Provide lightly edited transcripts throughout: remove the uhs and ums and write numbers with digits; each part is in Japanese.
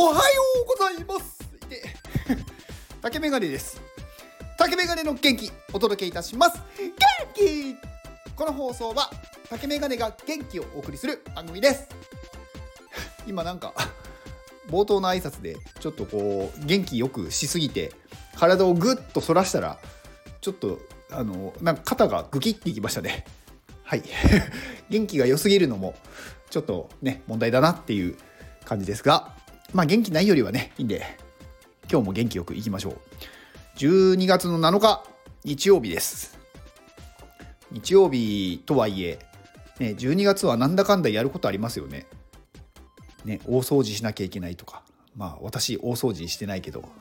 おはようございます竹メガネです。竹メガネの元気お届けいたします。元気。この放送は竹メガネが元気をお送りする番組です。今なんか冒頭の挨拶でちょっとこう元気よくしすぎて体をぐっと反らしたらちょっとなんか肩がグキッていきましたね。はい元気が良すぎるのもちょっとね問題だなっていう感じですが、まあ元気ないよりはねいいんで今日も元気よくいきましょう。12月の7日日曜日です。日曜日とはいえ、ね、12月はなんだかんだやることありますよね。ね、大掃除しなきゃいけないとか、まあ私大掃除してないけど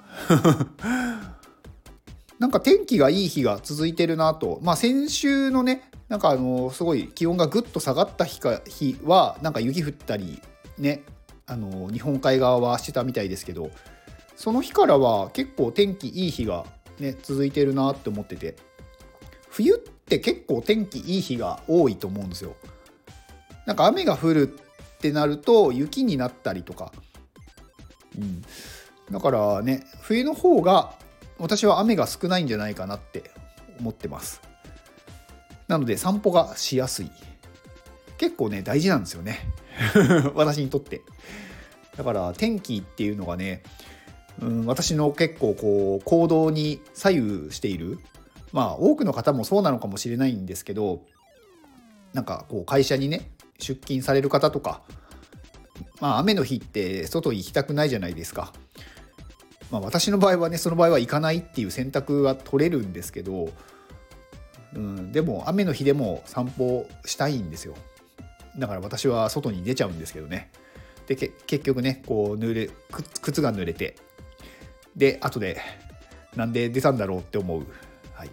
なんか天気がいい日が続いてるなと、まあ先週のねなんかすごい気温がぐっと下がった日はなんか雪降ったりね日本海側はしてたみたいですけど、その日からは結構天気いい日がね続いてるなって思ってて、冬って結構天気いい日が多いと思うんですよ。なんか雨が降るってなると雪になったりとか、だからね冬の方が私は雨が少ないんじゃないかなって思ってます。なので散歩がしやすい、結構ね大事なんですよね私にとって。だから天気っていうのがね、私の結構こう行動に左右している。まあ多くの方もそうなのかもしれないんですけど、なんかこう会社にね出勤される方とか、まあ雨の日って外行きたくないじゃないですか。まあ私の場合はねその場合は行かないっていう選択は取れるんですけど、でも雨の日でも散歩したいんですよ。だから私は外に出ちゃうんですけどね。で結局ねこう靴が濡れて、で後でなんで出たんだろうって思う。はい、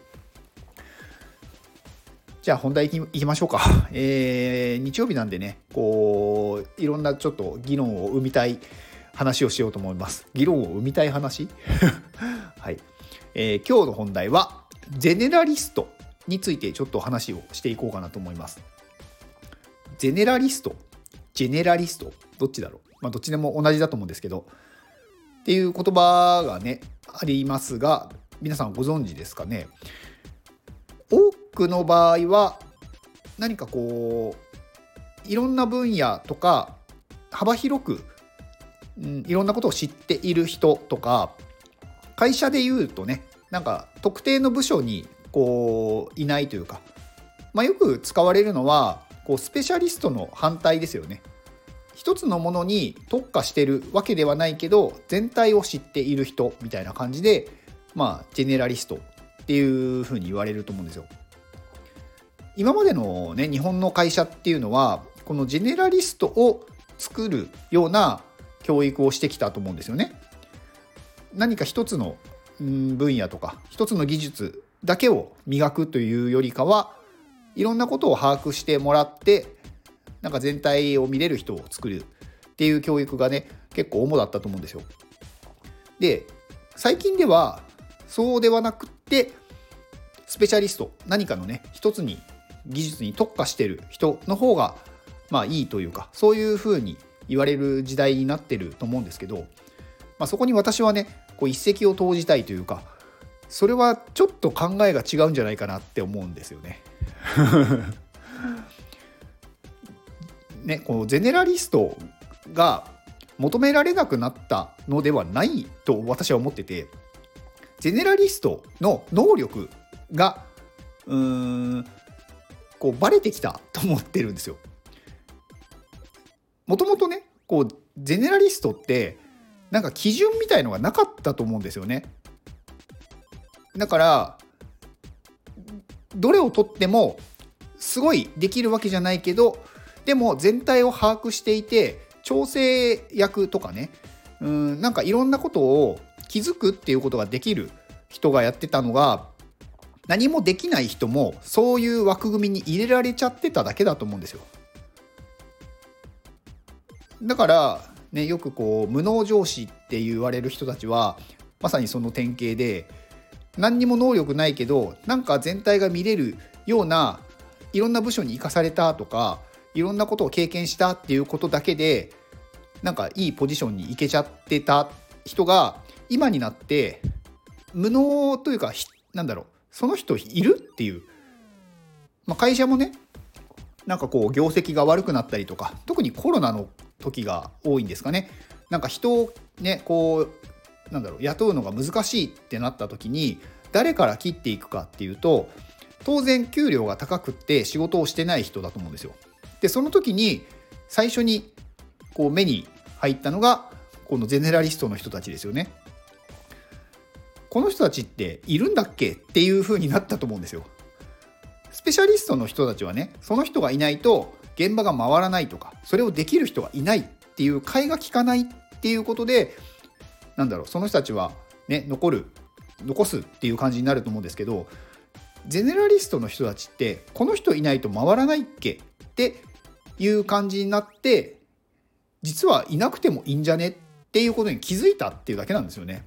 じゃあ本題いきましょうか。日曜日なんでねこういろんなちょっと議論を生みたい話をしようと思います。議論を生みたい話はい、今日の本題はゼネラリストについてちょっと話をしていこうかなと思います。ゼネラリスト、ジェネラリスト、どっちだろう。まあどっちでも同じだと思うんですけど、っていう言葉がねありますが、皆さんご存知ですかね。多くの場合は何かこういろんな分野とか幅広く、いろんなことを知っている人とか、会社でいうとねなんか特定の部署にこういないというか、まあ、よく使われるのはこうスペシャリストの反対ですよね。一つのものに特化してるわけではないけど全体を知っている人みたいな感じで、まあジェネラリストっていうふうに言われると思うんですよ。今までのね日本の会社っていうのはこのジェネラリストを作るような教育をしてきたと思うんですよね。何か一つの分野とか一つの技術だけを磨くというよりかはいろんなことを把握してもらってなんか全体を見れる人を作るっていう教育がね結構主だったと思うんですよ。で最近ではそうではなくってスペシャリスト、何かのね一つに技術に特化してる人の方がまあいいというか、そういうふうに言われる時代になってると思うんですけど、まあ、そこに私はねこう一石を投じたいというか、それはちょっと考えが違うんじゃないかなって思うんですよねね、このゼネラリストが求められなくなったのではないと私は思ってて、ゼネラリストの能力がこうバレてきたと思ってるんですよ。もともとねこうゼネラリストってなんか基準みたいのがなかったと思うんですよね。だからどれを取ってもすごいできるわけじゃないけど、でも全体を把握していて調整役とかね、なんかいろんなことを気づくっていうことができる人がやってたのが、何もできない人もそういう枠組みに入れられちゃってただけだと思うんですよ。だからねよくこう無能上司って言われる人たちはまさにその典型で、何にも能力ないけどなんか全体が見れるようないろんな部署に生かされたとかいろんなことを経験したっていうことだけでなんかいいポジションに行けちゃってた人が今になって無能というか、なんだろう、その人いるっていう、会社もねなんかこう業績が悪くなったりとか、特にコロナの時が多いんですかね。なんか人をねこう雇うのが難しいってなった時に誰から切っていくかっていうと、当然給料が高くって仕事をしてない人だと思うんですよ。でその時に最初にこう目に入ったのがこのゼネラリストの人たちですよね。この人たちっているんだっけっていう風になったと思うんですよ。スペシャリストの人たちはね、その人がいないと現場が回らないとか、それをできる人がいないっていう替えが利かないっていうことで、その人たちはね残すっていう感じになると思うんですけど、ゼネラリストの人たちってこの人いないと回らないっけっていう感じになって、実はいなくてもいいんじゃねっていうことに気づいたっていうだけなんですよね。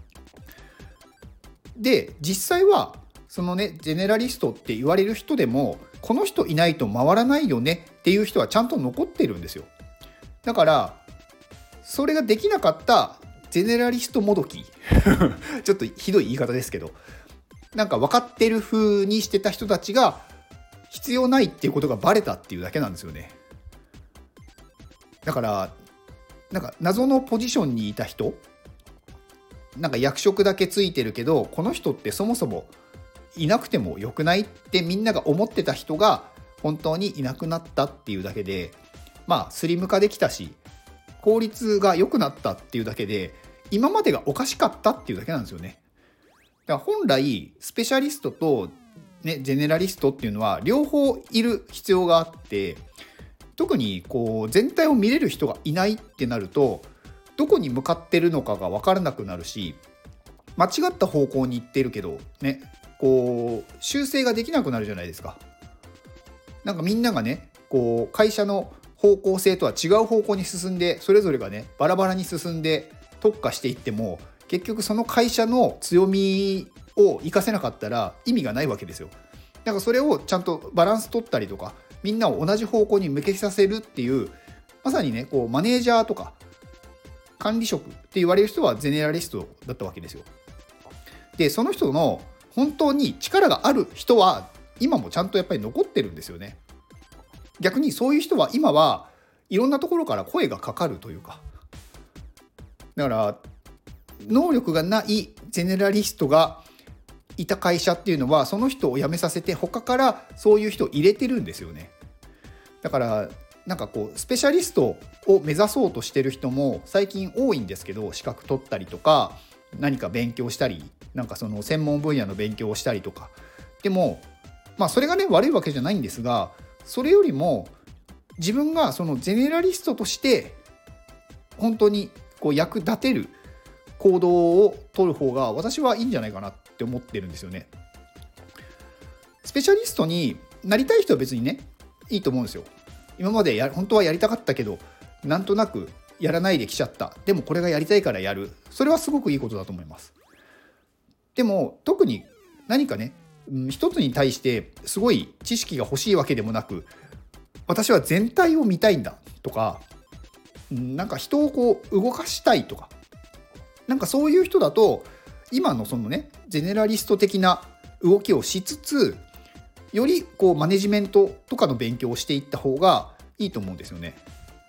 で実際はそのねゼネラリストって言われる人でも、この人いないと回らないよねっていう人はちゃんと残ってるんですよ。だからそれができなかったゼネラリストもどきちょっとひどい言い方ですけど、なんか分かってる風にしてた人たちが必要ないっていうことがバレたっていうだけなんですよね。だからなんか謎のポジションにいた人、なんか役職だけついてるけどこの人ってそもそもいなくてもよくないってみんなが思ってた人が本当にいなくなったっていうだけで、スリム化できたし効率が良くなったっていうだけで、今までがおかしかったっていうだけなんですよね。だから本来スペシャリストと、ゼネラリストっていうのは両方いる必要があって、特にこう全体を見れる人がいないってなると、どこに向かってるのかが分からなくなるし、間違った方向に行ってるけどね、こう修正ができなくなるじゃないですか。なんかみんながねこう会社の方向性とは違う方向に進んで、それぞれがねバラバラに進んで特化していっても、結局その会社の強みを生かせなかったら意味がないわけですよ。だからそれをちゃんとバランス取ったりとか、みんなを同じ方向に向けさせるっていう、まさにねこうマネージャーとか管理職って言われる人はゼネラリストだったわけですよ。でその人の本当に力がある人は今もちゃんとやっぱり残ってるんですよね。逆にそういう人は今はいろんなところから声がかかるというか、だから能力がないゼネラリストがいた会社っていうのは、その人を辞めさせて他からそういう人を入れてるんですよね。だからなんかこうスペシャリストを目指そうとしてる人も最近多いんですけど、資格取ったりとか何か勉強したり、なんかその専門分野の勉強をしたりとか。でもそれがね悪いわけじゃないんですが、それよりも自分がそのゼネラリストとして本当にこう役立てる行動を取る方が私はいいんじゃないかなって思ってるんですよね。スペシャリストになりたい人は別にねいいと思うんですよ。今まで本当はやりたかったけどなんとなくやらないできちゃった、でもこれがやりたいからやる、それはすごくいいことだと思います。でも特に何かね一つに対してすごい知識が欲しいわけでもなく、私は全体を見たいんだとか、なんか人をこう動かしたいとか、なんかそういう人だと今のそのねゼネラリスト的な動きをしつつ、よりこうマネジメントとかの勉強をしていった方がいいと思うんですよね。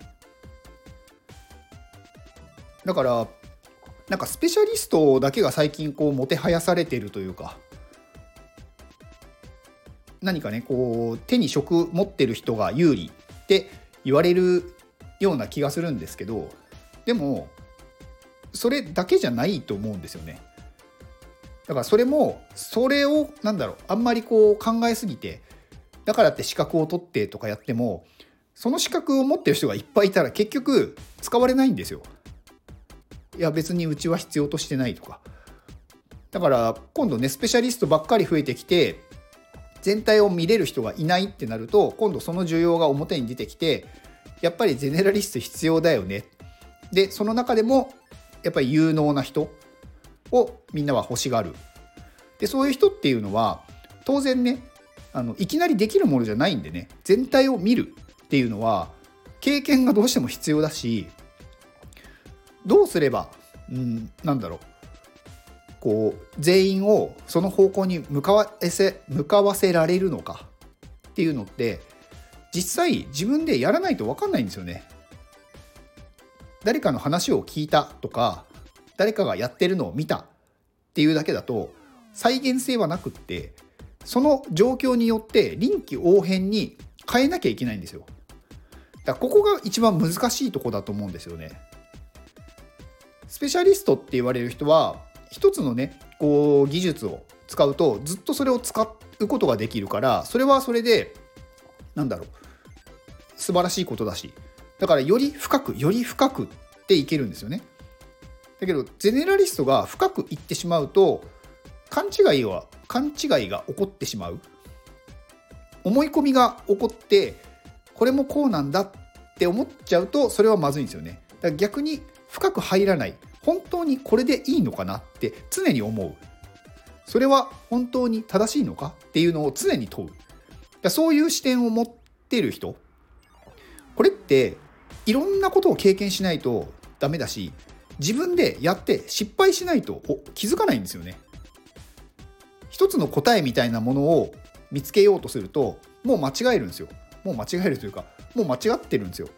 だからなんかスペシャリストだけが最近こうもてはやされているというか、何かねこう手に職持ってる人が有利って言われるような気がするんですけど、でもそれだけじゃないと思うんですよね。だからそれをあんまりこう考えすぎて、だからって資格を取ってとかやっても、その資格を持ってる人がいっぱいいたら結局使われないんですよ。いや別にうちは必要としてないとか。だから今度ねスペシャリストばっかり増えてきて全体を見れる人がいないってなると、今度その需要が表に出てきて、やっぱりゼネラリスト必要だよね。でその中でもやっぱり有能な人をみんなは欲しがる。でそういう人っていうのは当然ねいきなりできるものじゃないんでね、全体を見るっていうのは経験がどうしても必要だし、 どうすれば、なんだろう、こう全員をその方向に向かわせられるのかっていうのって実際自分でやらないと分かんないんですよね。誰かの話を聞いたとか誰かがやってるのを見たっていうだけだと再現性はなくって、その状況によって臨機応変に変えなきゃいけないんですよ。だからここが一番難しいとこだと思うんですよね。スペシャリストって言われる人は一つのねこう技術を使うとずっとそれを使うことができるから、それはそれで素晴らしいことだし、だからより深くっていけるんですよね。だけどゼネラリストが深くいってしまうと勘違いが起こってしまう、思い込みが起こってこれもこうなんだって思っちゃうとそれはまずいんですよね。だから逆に深く入らない、本当にこれでいいのかなって常に思う、それは本当に正しいのかっていうのを常に問う。だそういう視点を持っている人、これっていろんなことを経験しないとダメだし、自分でやって失敗しないと気づかないんですよね。一つの答えみたいなものを見つけようとするともう間違えるんですよ。もう間違えるというかもう間違ってるんですよ。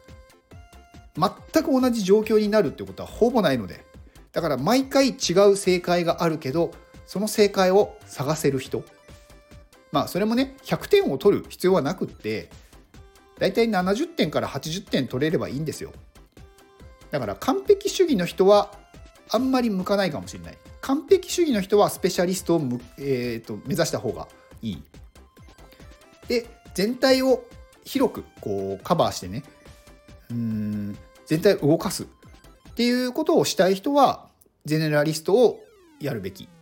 全く同じ状況になるってことはほぼないので、だから毎回違う正解があるけどその正解を探せる人、それもね100点を取る必要はなくって、だいたい70点から80点取れればいいんですよ。だから完璧主義の人はあんまり向かないかもしれない。完璧主義の人はスペシャリストを目指した方がいい。で全体を広くこうカバーしてね、全体を動かすっていうことをしたい人はゼネラリストをやるべき。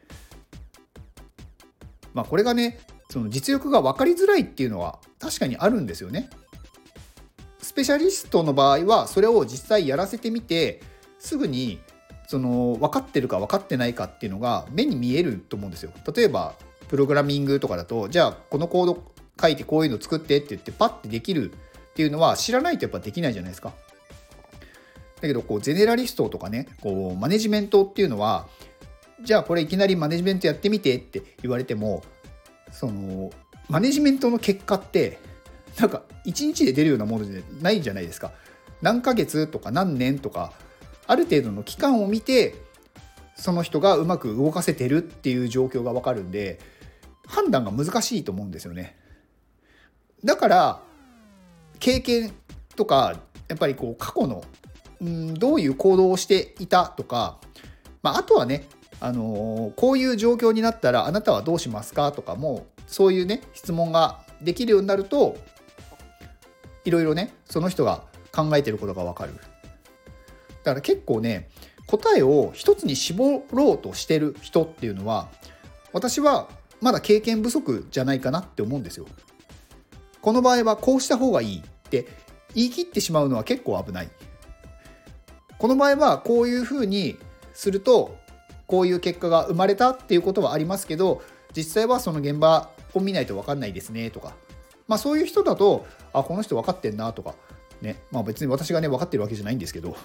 これがねその実力が分かりづらいっていうのは確かにあるんですよね。スペシャリストの場合はそれを実際やらせてみてすぐにその分かってるか分かってないかっていうのが目に見えると思うんですよ。例えばプログラミングとかだと、じゃあこのコード書いてこういうの作ってって言ってパッてできるっていうのは知らないとやっぱできないじゃないですか。だけどこうゼネラリストとかねこうマネジメントっていうのは、じゃあこれいきなりマネジメントやってみてって言われても、そのマネジメントの結果ってなんか1日で出るようなものじゃないじゃないですか。何ヶ月とか何年とかある程度の期間を見てその人がうまく動かせてるっていう状況が分かるんで、判断が難しいと思うんですよね。だから経験とかやっぱりこう過去のどういう行動をしていたとか、あとはねこういう状況になったらあなたはどうしますかとかもそういうね質問ができるようになると、いろいろねその人が考えてることが分かる。だから結構ね答えを一つに絞ろうとしてる人っていうのは私はまだ経験不足じゃないかなって思うんですよ。この場合はこうした方がいいって言い切ってしまうのは結構危ない。この場合はこういうふうにするとこういう結果が生まれたっていうことはありますけど、実際はその現場を見ないと分かんないですねとか、そういう人だとこの人分かってんなとかね、別に私がね分かってるわけじゃないんですけど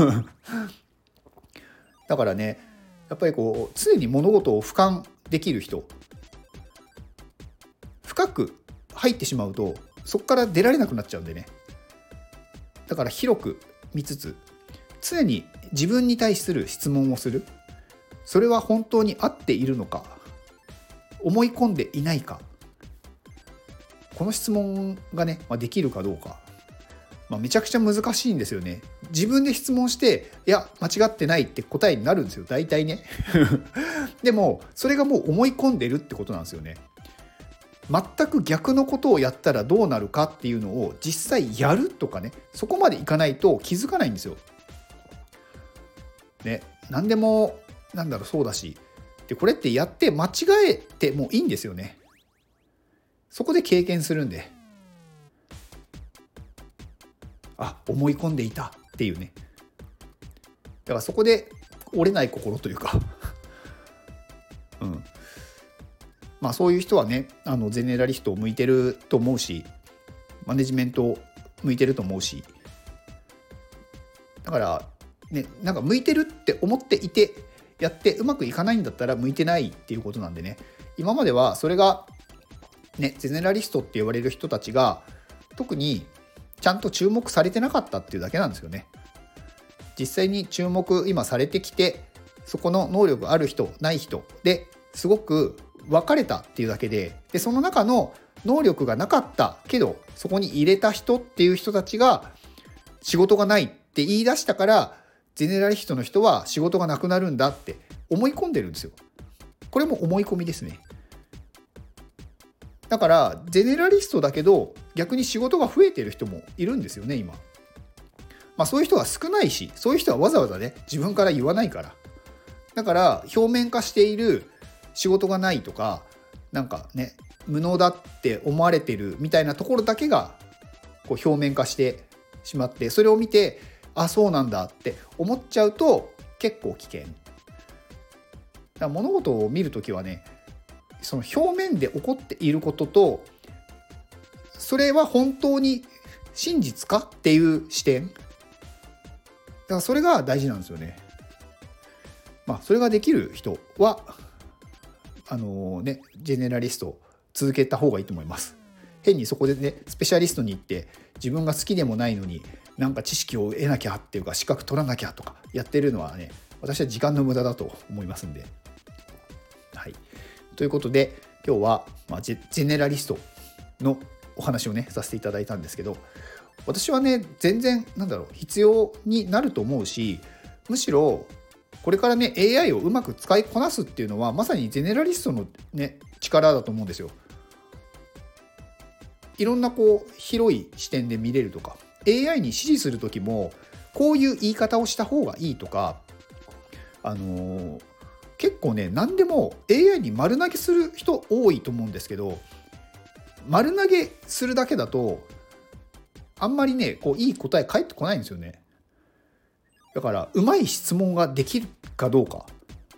だからねやっぱりこう常に物事を俯瞰できる人、深く入ってしまうとそこから出られなくなっちゃうんでね、だから広く見つつ常に自分に対する質問をする。それは本当に合っているのか、思い込んでいないか、この質問がね、できるかどうか、めちゃくちゃ難しいんですよね。自分で質問していや間違ってないって答えになるんですよ大体ねでもそれがもう思い込んでるってことなんですよね。全く逆のことをやったらどうなるかっていうのを実際やるとかね、そこまでいかないと気づかないんですよ。ね、何でもそうだし、でこれってやって間違えてもいいんですよね。そこで経験するんで、思い込んでいたっていうね。だからそこで折れない心というかそういう人はねゼネラリストを向いてると思うし、マネジメントを向いてると思うし、だからなんか向いてるって思っていてやってうまくいかないんだったら向いてないっていうことなんでね、今まではそれがねゼネラリストって言われる人たちが特にちゃんと注目されてなかったっていうだけなんですよね。実際に注目今されてきて、そこの能力ある人ない人ですごく分かれたっていうだけで、その中の能力がなかったけどそこに入れた人っていう人たちが仕事がないって言い出したから、ゼネラリストの人は仕事がなくなるんだって思い込んでるんですよ。これも思い込みですね。だからゼネラリストだけど逆に仕事が増えてる人もいるんですよね今。そういう人は少ないし、そういう人はわざわざね自分から言わないから。だから表面化している仕事がないとかなんかね無能だって思われてるみたいなところだけがこう表面化してしまって、それを見てあそうなんだって思っちゃうと結構危険。だから物事を見るときはね、その表面で起こっていることと、それは本当に真実かっていう視点、だからそれが大事なんですよね。それができる人はジェネラリスト続けた方がいいと思います。変にそこでねスペシャリストに行って自分が好きでもないのになんか知識を得なきゃっていうか資格取らなきゃとかやってるのはね、私は時間の無駄だと思いますんで。はい。ということで今日はジェネラリストのお話をねさせていただいたんですけど、私はね全然必要になると思うし、むしろこれからね AI をうまく使いこなすっていうのはまさにゼネラリストのね力だと思うんですよ。いろんな広い視点で見れるとか、 AI に指示する時もこういう言い方をした方がいいとか、結構ね何でも AI に丸投げする人多いと思うんですけど、丸投げするだけだとあんまりねいい答え返ってこないんですよね。だからうまい質問ができるかどうか、だ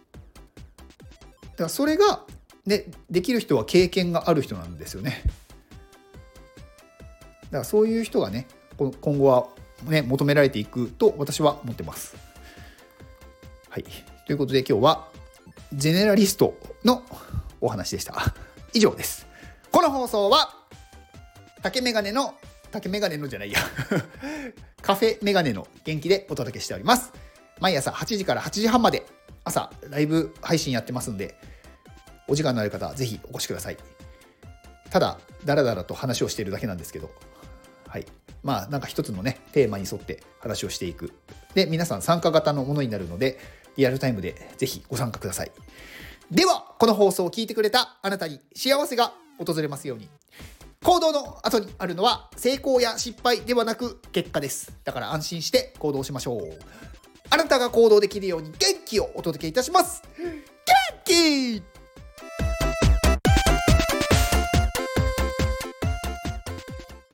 からそれがねできる人は経験がある人なんですよね。だからそういう人がね今後はね求められていくと私は思ってます。はい、ということで今日はゼネラリストのお話でした。以上です。この放送は竹メガネのじゃないやカフェメガネの元気でお届けしております。毎朝8時から8時半まで朝ライブ配信やってますんで、お時間のある方はぜひお越しください。ただだらだらと話をしているだけなんですけど、はい、なんか一つのねテーマに沿って話をしていく。で皆さん参加型のものになるのでリアルタイムでぜひご参加ください。ではこの放送を聞いてくれたあなたに幸せが訪れますように。行動の後にあるのは成功や失敗ではなく結果です。だから安心して行動しましょう。あなたが行動できるように元気をお届けいたします。元気